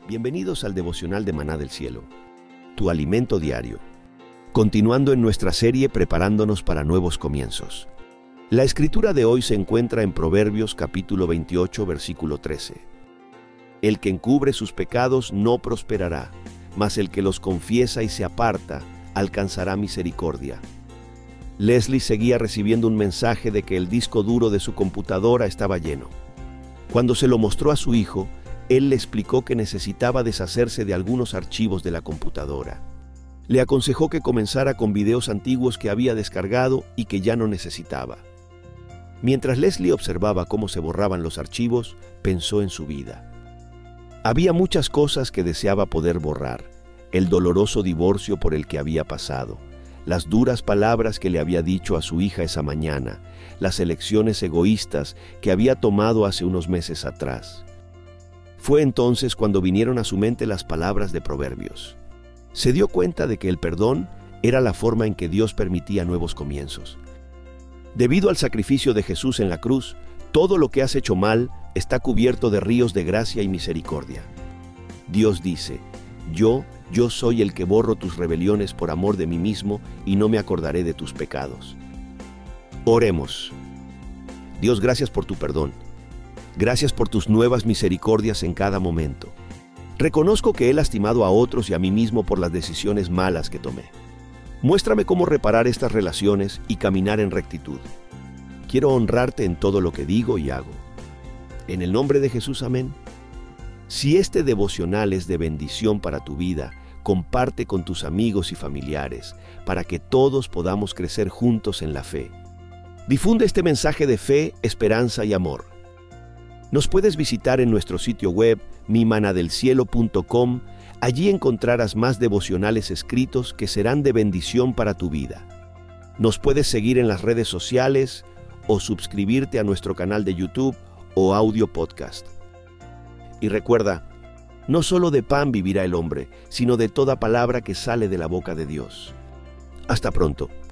Bienvenidos al devocional de Maná del Cielo, tu alimento diario. Continuando en nuestra serie preparándonos para nuevos comienzos. La escritura de hoy se encuentra en Proverbios capítulo 28, versículo 13. El que encubre sus pecados no prosperará, mas el que los confiesa y se aparta alcanzará misericordia. Leslie seguía recibiendo un mensaje de que el disco duro de su computadora estaba lleno. Cuando se lo mostró a su hijo, él le explicó que necesitaba deshacerse de algunos archivos de la computadora. Le aconsejó que comenzara con videos antiguos que había descargado y que ya no necesitaba. Mientras Leslie observaba cómo se borraban los archivos, pensó en su vida. Había muchas cosas que deseaba poder borrar: el doloroso divorcio por el que había pasado, las duras palabras que le había dicho a su hija esa mañana, las elecciones egoístas que había tomado hace unos meses atrás. Fue entonces cuando vinieron a su mente las palabras de Proverbios. Se dio cuenta de que el perdón era la forma en que Dios permitía nuevos comienzos. Debido al sacrificio de Jesús en la cruz, todo lo que has hecho mal está cubierto de ríos de gracia y misericordia. Dios dice: Yo soy el que borro tus rebeliones por amor de mí mismo y no me acordaré de tus pecados. Oremos. Dios, gracias por tu perdón. Gracias por tus nuevas misericordias en cada momento. Reconozco que he lastimado a otros y a mí mismo por las decisiones malas que tomé. Muéstrame cómo reparar estas relaciones y caminar en rectitud. Quiero honrarte en todo lo que digo y hago. En el nombre de Jesús, amén. Si este devocional es de bendición para tu vida, comparte con tus amigos y familiares para que todos podamos crecer juntos en la fe. Difunde este mensaje de fe, esperanza y amor. Nos puedes visitar en nuestro sitio web mimanadelcielo.com. Allí encontrarás más devocionales escritos que serán de bendición para tu vida. Nos puedes seguir en las redes sociales o suscribirte a nuestro canal de YouTube o audio podcast. Y recuerda, no solo de pan vivirá el hombre, sino de toda palabra que sale de la boca de Dios. Hasta pronto.